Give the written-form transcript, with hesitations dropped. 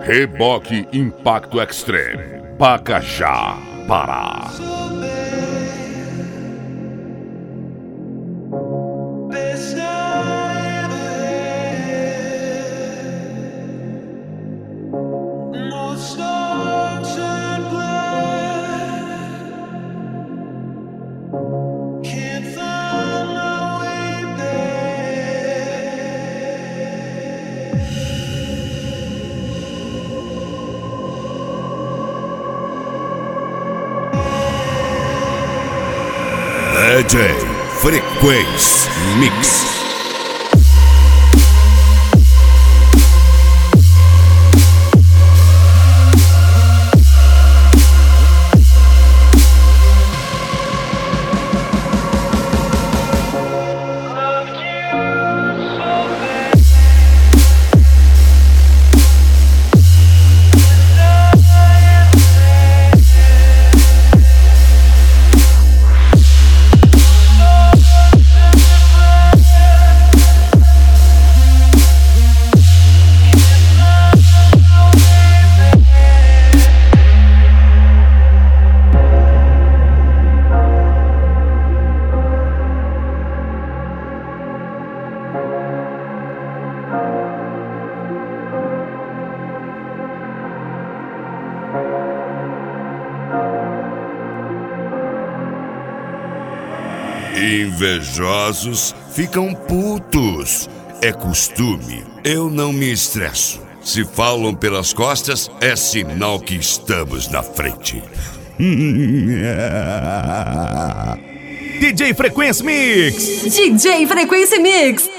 Reboque Impacto Extreme, Pacajá, Pará. DJ Frequência Mix. Invejosos ficam putos. É costume. Eu não me estresso. Se falam pelas costas, é sinal que estamos na frente. DJ Frequência Mix. DJ Frequência Mix.